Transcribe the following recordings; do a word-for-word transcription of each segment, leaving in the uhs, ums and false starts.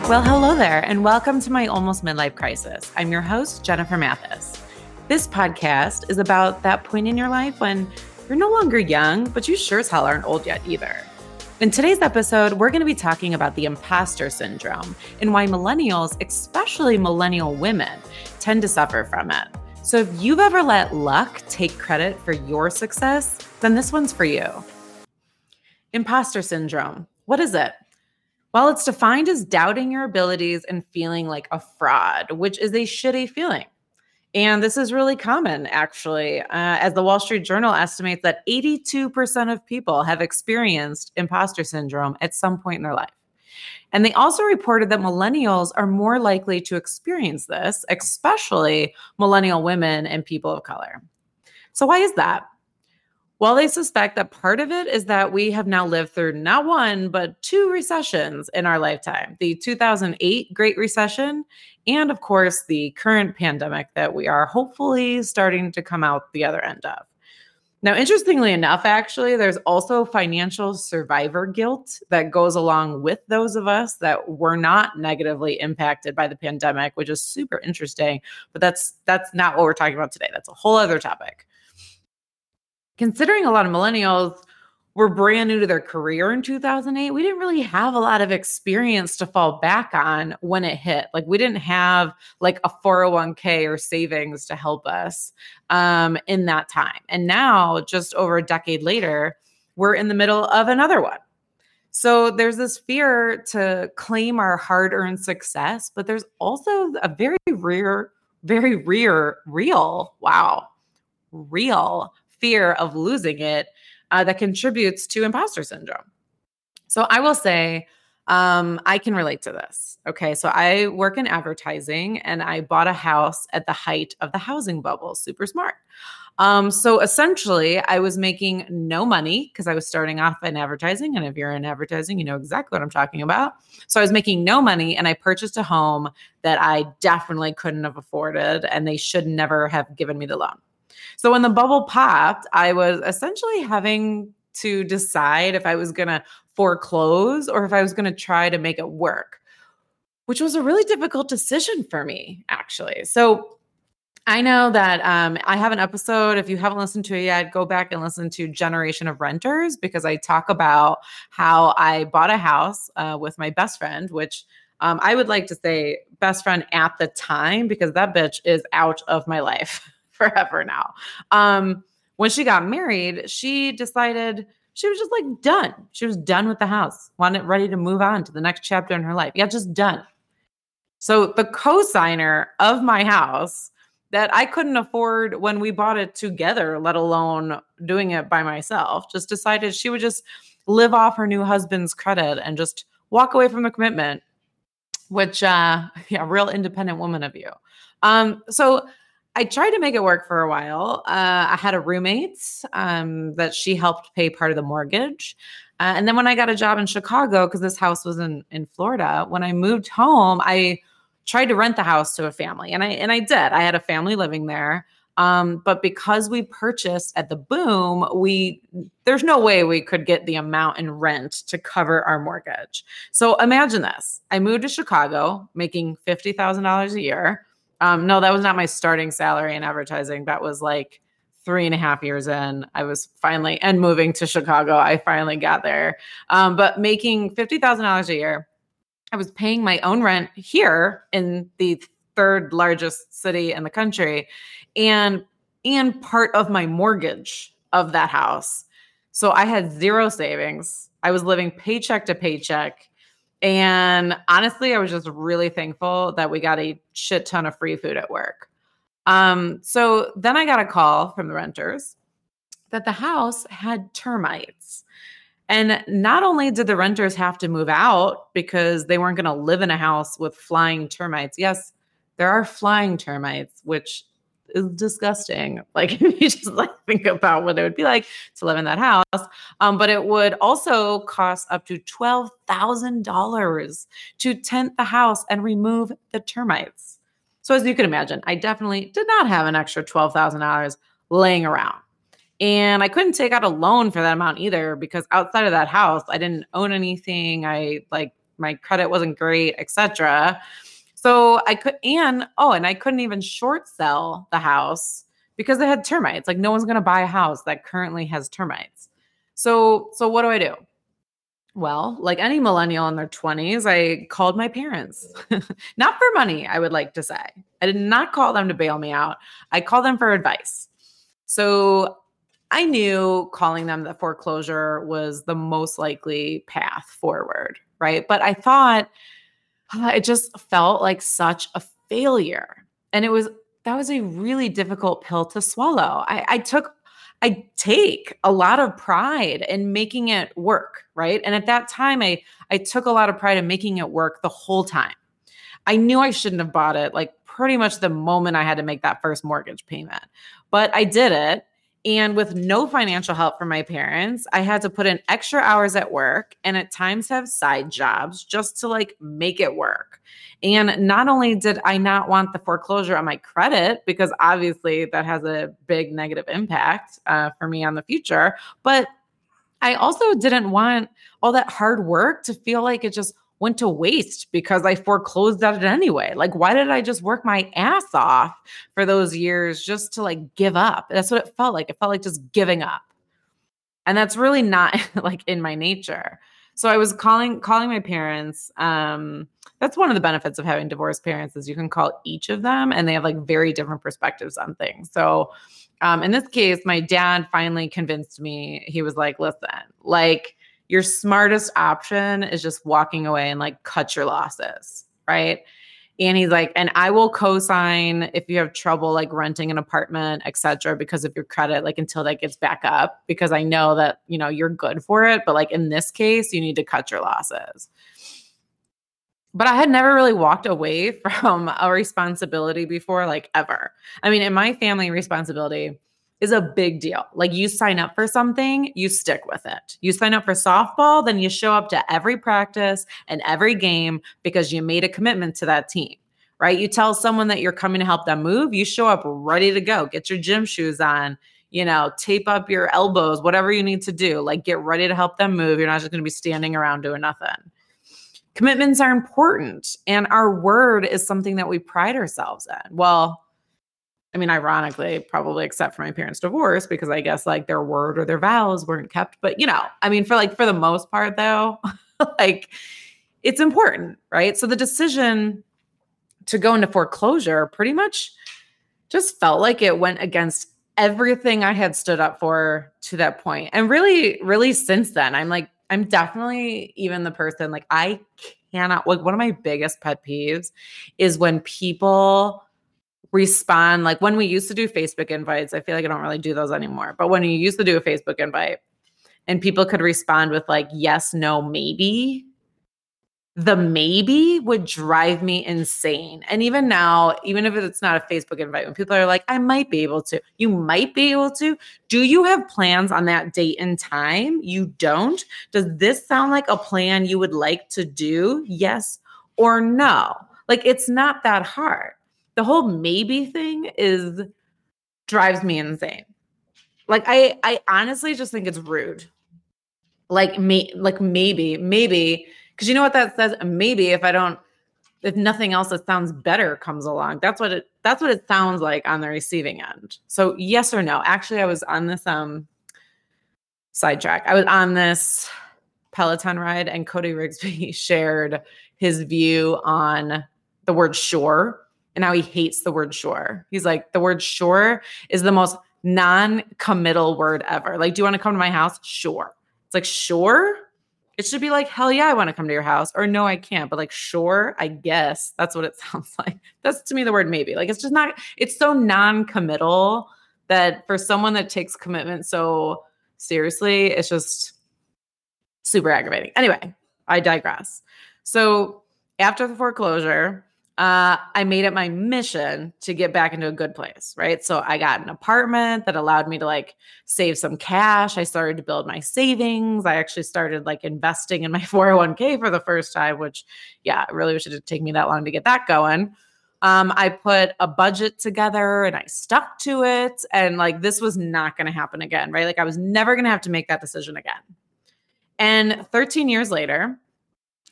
Well, hello there, and welcome to my Almost Midlife Crisis. I'm your host, Jennifer Mathis. This podcast is about that point in your life when you're no longer young, but you sure as hell aren't old yet either. In today's episode, we're going to be talking about the imposter syndrome and why millennials, especially millennial women, tend to suffer from it. So if you've ever let luck take credit for your success, then this one's for you. Imposter syndrome. What is it? Well, it's defined as doubting your abilities and feeling like a fraud, which is a shitty feeling. And this is really common, actually, uh, as the Wall Street Journal estimates that eighty-two percent of people have experienced imposter syndrome at some point in their life. And they also reported that millennials are more likely to experience this, especially millennial women and people of color. So why is that? Well, they suspect that part of it is that we have now lived through not one, but two recessions in our lifetime. The two thousand eight Great Recession, and of course, the current pandemic that we are hopefully starting to come out the other end of. Now, interestingly enough, actually, there's also financial survivor guilt that goes along with those of us that were not negatively impacted by the pandemic, which is super interesting, but that's that's not what we're talking about today. That's a whole other topic. Considering a lot of millennials were brand new to their career in two thousand eight, we didn't really have a lot of experience to fall back on when it hit. Like we didn't have like a four oh one k or savings to help us um, in that time. And now, just over a decade later, we're in the middle of another one. So there's this fear to claim our hard-earned success, but there's also a very rare, very rare, real, wow, real fear of losing it uh, that contributes to imposter syndrome. So I will say, um, I can relate to this. Okay. So I work in advertising and I bought a house at the height of the housing bubble. Super smart. Um, so essentially I was making no money because I was starting off in advertising. And if you're in advertising, you know exactly what I'm talking about. So I was making no money and I purchased a home that I definitely couldn't have afforded and they should never have given me the loan. So when the bubble popped, I was essentially having to decide if I was going to foreclose or if I was going to try to make it work, which was a really difficult decision for me, actually. So I know that um, I have an episode. If you haven't listened to it yet, go back and listen to Generation of Renters, because I talk about how I bought a house uh, with my best friend, which um, I would like to say best friend at the time, because that bitch is out of my life forever now. Um, when she got married, she decided she was just like done. She was done with the house, wanted ready to move on to the next chapter in her life. Yeah, just done. So the co-signer of my house that I couldn't afford when we bought it together, let alone doing it by myself, just decided she would just live off her new husband's credit and just walk away from the commitment, which, uh, yeah, real independent woman of you. Um, so I tried to make it work for a while. Uh, I had a roommate um, that she helped pay part of the mortgage. Uh, and then when I got a job in Chicago, because this house was in, in Florida, when I moved home, I tried to rent the house to a family. And I and I did. I had a family living there. Um, but because we purchased at the boom, we there's no way we could get the amount in rent to cover our mortgage. So imagine this. I moved to Chicago making fifty thousand dollars a year. Um, no, that was not my starting salary in advertising. That was like three and a half years in. I was finally, and moving to Chicago, I finally got there. Um, but making fifty thousand dollars a year, I was paying my own rent here in the third largest city in the country and, and part of my mortgage of that house. So I had zero savings. I was living paycheck to paycheck. And honestly, I was just really thankful that we got a shit ton of free food at work. Um, so then I got a call from the renters that the house had termites. And not only did the renters have to move out because they weren't going to live in a house with flying termites. Yes, there are flying termites, which is disgusting. Like if you just like think about what it would be like to live in that house. Um, but it would also cost up to twelve thousand dollars to tent the house and remove the termites. So as you can imagine, I definitely did not have an extra twelve thousand dollars laying around. And I couldn't take out a loan for that amount either, because outside of that house, I didn't own anything. I like my credit wasn't great, et cetera. So I could, and oh, and I couldn't even short sell the house because it had termites. Like no one's going to buy a house that currently has termites. So, so what do I do? Well, like any millennial in their twenties, I called my parents. Not for money, I would like to say. I did not call them to bail me out. I called them for advice. So I knew calling them the foreclosure was the most likely path forward, right? But I thought uh, it just felt like such a failure. And it was that was a really difficult pill to swallow. I, I took I take a lot of pride in making it work, right? And at that time, I I took a lot of pride in making it work the whole time. I knew I shouldn't have bought it like pretty much the moment I had to make that first mortgage payment, but I did it. And with no financial help from my parents, I had to put in extra hours at work and at times have side jobs just to like make it work. And not only did I not want the foreclosure on my credit, because obviously that has a big negative impact uh, for me on the future, but I also didn't want all that hard work to feel like it just went to waste because I foreclosed on it anyway. Like, why did I just work my ass off for those years just to like give up? That's what it felt like. It felt like just giving up. And that's really not like in my nature. So I was calling calling my parents. Um, that's one of the benefits of having divorced parents is you can call each of them and they have like very different perspectives on things. So um, in this case, my dad finally convinced me. He was like, listen, like your smartest option is just walking away and like cut your losses, right? And he's like, and I will co-sign if you have trouble like renting an apartment, et cetera, because of your credit, like until that gets back up, because I know that, you know, you're good for it. But like in this case, you need to cut your losses. But I had never really walked away from a responsibility before, like ever. I mean, in my family, responsibility is a big deal. Like you sign up for something, you stick with it. You sign up for softball, then you show up to every practice and every game because you made a commitment to that team, right? You tell someone that you're coming to help them move, you show up ready to go, get your gym shoes on, you know, tape up your elbows, whatever you need to do, like get ready to help them move. You're not just going to be standing around doing nothing. Commitments are important, and our word is something that we pride ourselves in. Well, I mean, ironically, probably except for my parents' divorce, because I guess like their word or their vows weren't kept. But, you know, I mean, for like, for the most part, though, like it's important, right? So the decision to go into foreclosure pretty much just felt like it went against everything I had stood up for to that point. And really, really since then, I'm like, I'm definitely even the person, like I cannot, like one of my biggest pet peeves is when people respond, like when we used to do Facebook invites, I feel like I don't really do those anymore, but when you used to do a Facebook invite and people could respond with like, yes, no, maybe, the maybe would drive me insane. And even now, even if it's not a Facebook invite, when people are like, I might be able to, you might be able to, do you have plans on that date and time? You don't? Does this sound like a plan you would like to do? Yes or no? Like, it's not that hard. The whole maybe thing is drives me insane. Like, I, I honestly just think it's rude. Like, me, like maybe, maybe, because you know what that says? Maybe if I don't, if nothing else that sounds better comes along, that's what it, that's what it sounds like on the receiving end. So yes or no? Actually, I was on this um sidetrack. I was on this Peloton ride and Cody Rigsby shared his view on the word sure and how he hates the word sure. He's like, the word sure is the most non-committal word ever. Like, do you want to come to my house? Sure. It's like, sure? It should be like, hell yeah, I want to come to your house. Or no, I can't. But like, sure, I guess. That's what it sounds like. That's to me the word maybe. Like, it's just not, it's so non-committal that for someone that takes commitment so seriously, it's just super aggravating. Anyway, I digress. So after the foreclosure, Uh, I made it my mission to get back into a good place, right? So I got an apartment that allowed me to like save some cash. I started to build my savings. I actually started like investing in my four oh one k for the first time, which, yeah, I really wish it didn't take me that long to get that going. Um, I put a budget together and I stuck to it. And like, this was not going to happen again, right? Like I was never going to have to make that decision again. And thirteen years later,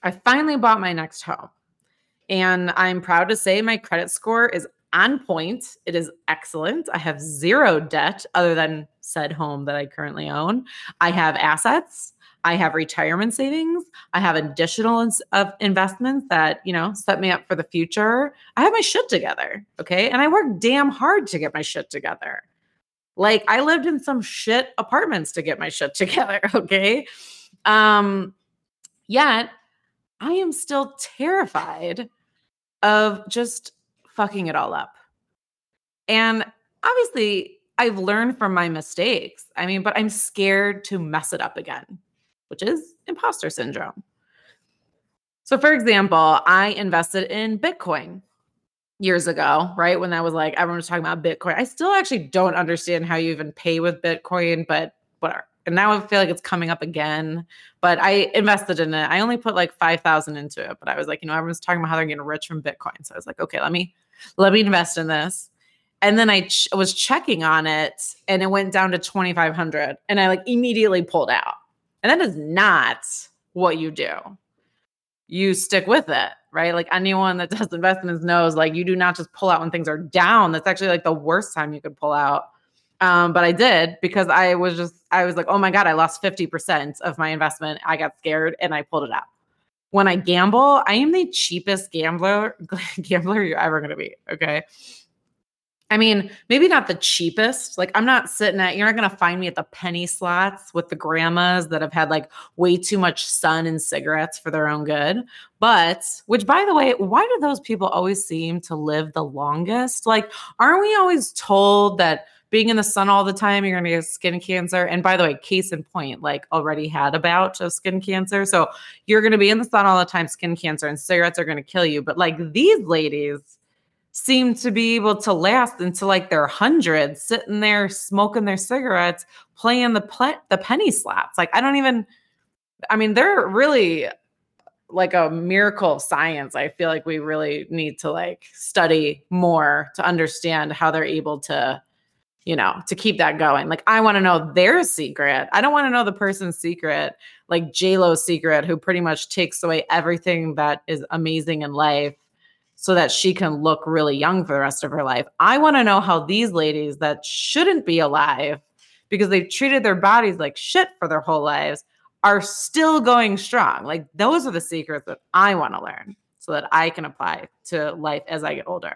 I finally bought my next home. And I'm proud to say my credit score is on point. It is excellent. I have zero debt other than said home that I currently own. I have assets. I have retirement savings. I have additional ins- of investments that, you know, set me up for the future. I have my shit together. Okay. And I work damn hard to get my shit together. Like I lived in some shit apartments to get my shit together. Okay. Um, yet I am still terrified of just fucking it all up. And obviously, I've learned from my mistakes. I mean, but I'm scared to mess it up again, which is imposter syndrome. So, for example, I invested in Bitcoin years ago, right? When that was like, everyone was talking about Bitcoin. I still actually don't understand how you even pay with Bitcoin, but whatever. And now I feel like it's coming up again. But I invested in it. I only put like five thousand into it. But I was like, you know, everyone's talking about how they're getting rich from Bitcoin. So I was like, okay, let me let me invest in this. And then I ch- was checking on it and it went down to twenty-five hundred. And I like immediately pulled out. And that is not what you do. You stick with it, right? Like anyone that does investments knows, like you do not just pull out when things are down. That's actually like the worst time you could pull out. Um, but I did because I was just, I was like, oh my God, I lost fifty percent of my investment. I got scared and I pulled it out. When I gamble, I am the cheapest gambler, gambler you're ever going to be. Okay. I mean, maybe not the cheapest. Like I'm not sitting at, you're not going to find me at the penny slots with the grandmas that have had like way too much sun and cigarettes for their own good. But, which by the way, why do those people always seem to live the longest? Like, aren't we always told that being in the sun all the time, you're going to get skin cancer? And by the way, case in point, like already had a bout of skin cancer. So you're going to be in the sun all the time, skin cancer, and cigarettes are going to kill you. But like these ladies seem to be able to last until like their hundreds, sitting there smoking their cigarettes, playing the ple- the penny slots. Like I don't even. I mean, they're really like a miracle of science. I feel like we really need to like study more to understand how they're able to, you know, to keep that going. Like I want to know their secret. I don't want to know the person's secret, like J-Lo's secret, who pretty much takes away everything that is amazing in life so that she can look really young for the rest of her life. I want to know how these ladies that shouldn't be alive because they've treated their bodies like shit for their whole lives are still going strong. Like those are the secrets that I want to learn so that I can apply to life as I get older.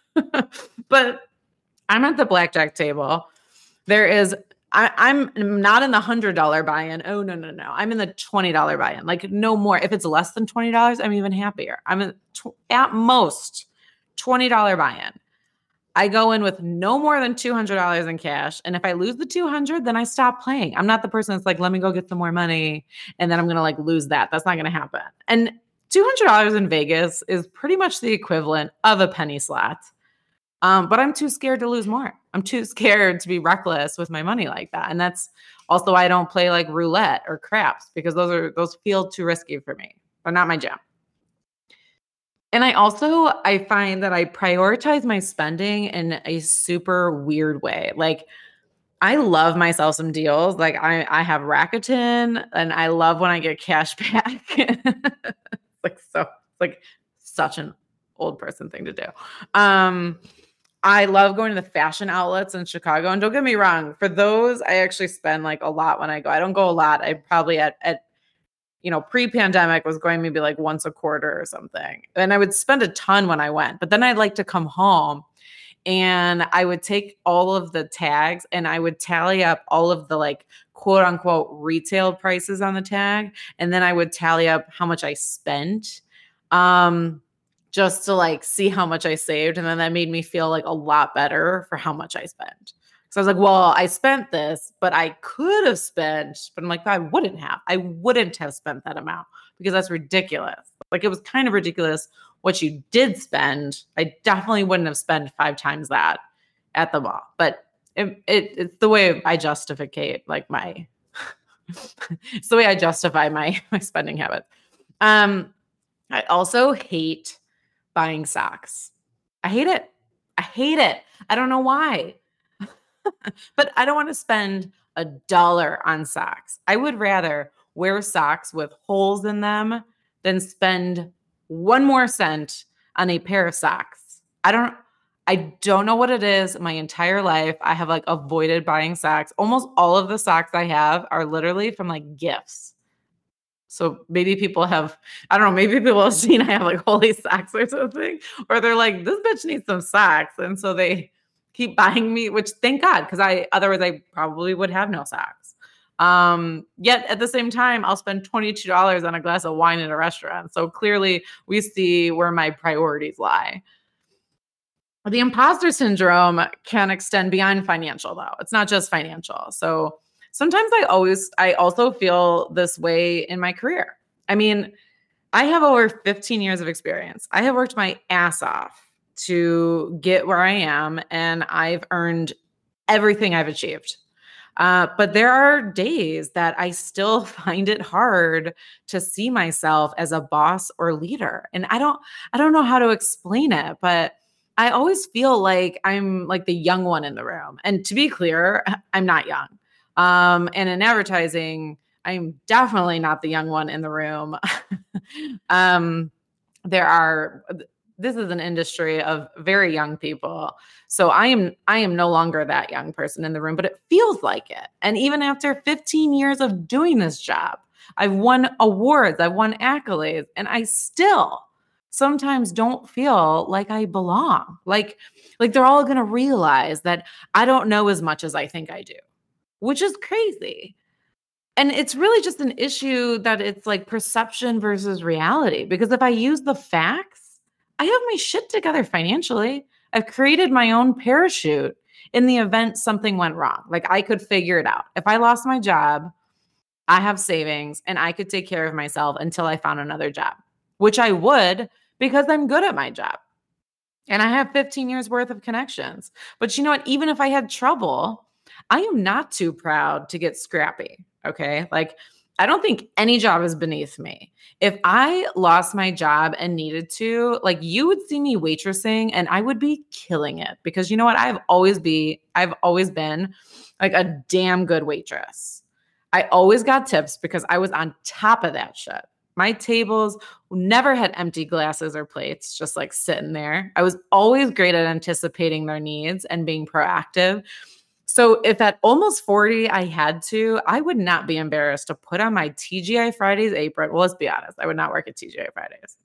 But I'm at the blackjack table. There is, I, I'm not in the one hundred dollars buy-in. Oh, no, no, no. I'm in the twenty dollars buy-in. Like no more. If it's less than twenty dollars, I'm even happier. I'm in, tw- at most twenty dollars buy-in. I go in with no more than two hundred dollars in cash. And if I lose the two hundred dollars, then I stop playing. I'm not the person that's like, let me go get some more money. And then I'm going to like lose that. That's not going to happen. And two hundred dollars in Vegas is pretty much the equivalent of a penny slot. Um, but I'm too scared to lose more. I'm too scared to be reckless with my money like that. And that's also why I don't play like roulette or craps because those are, those feel too risky for me. They're not my jam. And I also, I find that I prioritize my spending in a super weird way. Like I love myself some deals. Like I, I have Rakuten and I love when I get cash back. like, so like such an old person thing to do. Um, I love going to the fashion outlets in Chicago. And don't get me wrong, for those, I actually spend like a lot when I go. I don't go a lot. I probably at, at you know, pre-pandemic was going maybe like once a quarter or something. And I would spend a ton when I went. But then I'd like to come home and I would take all of the tags and I would tally up all of the like quote unquote retail prices on the tag. And then I would tally up how much I spent. Um, just to like see how much I saved. And then that made me feel like a lot better for how much I spent. So I was like, well, I spent this, but I could have spent, but I'm like, I wouldn't have. I wouldn't have spent that amount because that's ridiculous. Like it was kind of ridiculous what you did spend. I definitely wouldn't have spent five times that at the mall. But it, it it's the way I justificate like my, it's the way I justify my, my spending habits. Um, I also hate buying socks. I hate it. I hate it. I don't know why. But I don't want to spend a dollar on socks. I would rather wear socks with holes in them than spend one more cent on a pair of socks. I don't I don't know what it is. My entire life, I have like avoided buying socks. Almost all of the socks I have are literally from like gifts. So maybe people have, I don't know, maybe people have seen I have like holy socks or something, or they're like, this bitch needs some socks. And so they keep buying me, which thank God, because I, otherwise I probably would have no socks. Um, yet at the same time, I'll spend twenty-two dollars on a glass of wine at a restaurant. So clearly we see where my priorities lie. The imposter syndrome can extend beyond financial though. It's not just financial. So sometimes I always, I also feel this way in my career. I mean, I have over fifteen years of experience. I have worked my ass off to get where I am, and I've earned everything I've achieved. Uh, but there are days that I still find it hard to see myself as a boss or leader. And I don't, I don't know how to explain it, but I always feel like I'm like the young one in the room. And to be clear, I'm not young. Um, and in advertising, I'm definitely not the young one in the room. um, there are, this is an industry of very young people. So I am, I am no longer that young person in the room, but it feels like it. And even after fifteen years of doing this job, I've won awards, I've won accolades, and I still sometimes don't feel like I belong. Like, like they're all going to realize that I don't know as much as I think I do, which is crazy. And it's really just an issue that it's like perception versus reality. Because if I use the facts, I have my shit together financially. I've created my own parachute in the event something went wrong. Like I could figure it out. If I lost my job, I have savings and I could take care of myself until I found another job, which I would because I'm good at my job. And I have fifteen years worth of connections. But you know what? Even if I had trouble, I am not too proud to get scrappy. Okay. Like, I don't think any job is beneath me. If I lost my job and needed to, like, you would see me waitressing and I would be killing it because you know what? I've always be, I've always been like a damn good waitress. I always got tips because I was on top of that shit. My tables never had empty glasses or plates, just like sitting there. I was always great at anticipating their needs and being proactive. So if at almost forty I had to, I would not be embarrassed to put on my T G I Fridays apron. Well, let's be honest. I would not work at T G I Fridays.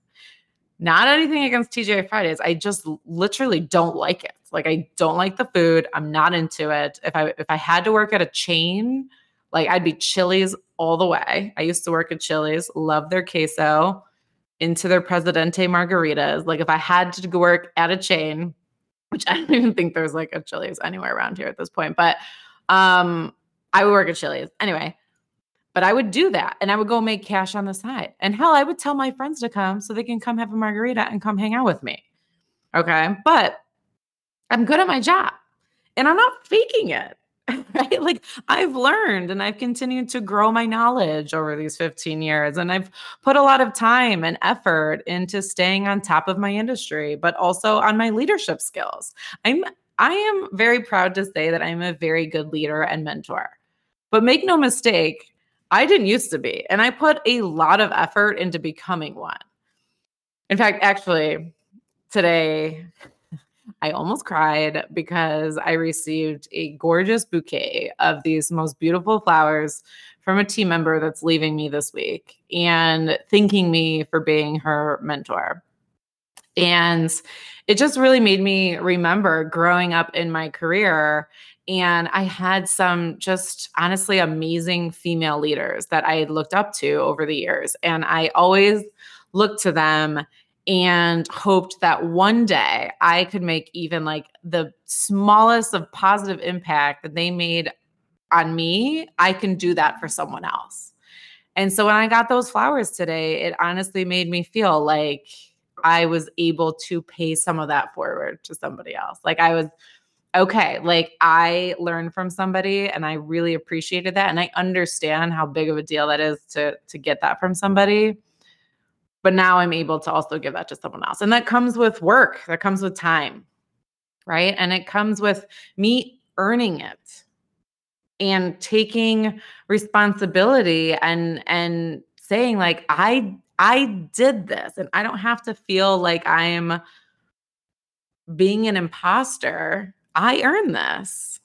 Not anything against T G I Fridays. I just literally don't like it. Like I don't like the food. I'm not into it. If I if I had to work at a chain, like I'd be Chili's all the way. I used to work at Chili's, love their queso, into their Presidente margaritas. Like if I had to work at a chain, which I don't even think there's like a Chili's anywhere around here at this point, but um, I would work at Chili's anyway. But I would do that and I would go make cash on the side. And hell, I would tell my friends to come so they can come have a margarita and come hang out with me. Okay. But I'm good at my job and I'm not faking it. Right? Like I've learned and I've continued to grow my knowledge over these fifteen years. And I've put a lot of time and effort into staying on top of my industry, but also on my leadership skills. I'm, I am very proud to say that I'm a very good leader and mentor, but make no mistake, I didn't used to be. And I put a lot of effort into becoming one. In fact, actually today, I almost cried because I received a gorgeous bouquet of these most beautiful flowers from a team member that's leaving me this week and thanking me for being her mentor. And it just really made me remember growing up in my career. And I had some just honestly amazing female leaders that I had looked up to over the years. And I always looked to them and hoped that one day I could make even like the smallest of positive impact that they made on me. I can do that for someone else. And so when I got those flowers today, it honestly made me feel like I was able to pay some of that forward to somebody else. Like I was, okay, like I learned from somebody and I really appreciated that. And I understand how big of a deal that is to, to get that from somebody. But now I'm able to also give that to someone else. And that comes with work. That comes with time, right? And it comes with me earning it and taking responsibility and, and saying like, I, I did this and I don't have to feel like I'm being an imposter. I earned this.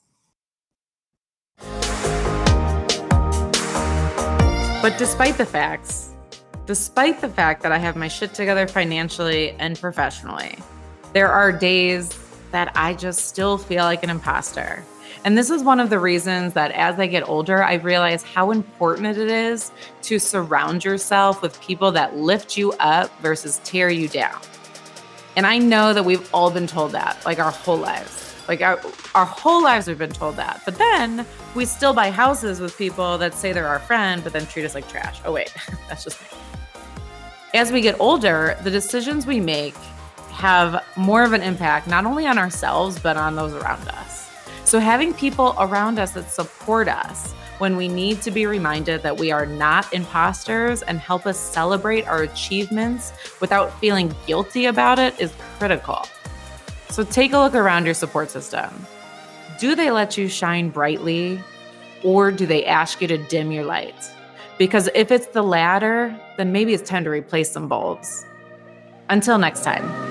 But despite the facts, despite the fact that I have my shit together financially and professionally, there are days that I just still feel like an imposter. And this is one of the reasons that as I get older, I realize how important it is to surround yourself with people that lift you up versus tear you down. And I know that we've all been told that, like our whole lives. Like our, our whole lives we've been told that. But then we still buy houses with people that say they're our friend, but then treat us like trash. Oh, wait, that's just me. As we get older, the decisions we make have more of an impact, not only on ourselves, but on those around us. So having people around us that support us when we need to be reminded that we are not imposters and help us celebrate our achievements without feeling guilty about it is critical. So take a look around your support system. Do they let you shine brightly, or do they ask you to dim your light? Because if it's the latter, then maybe it's time to replace some bulbs. Until next time.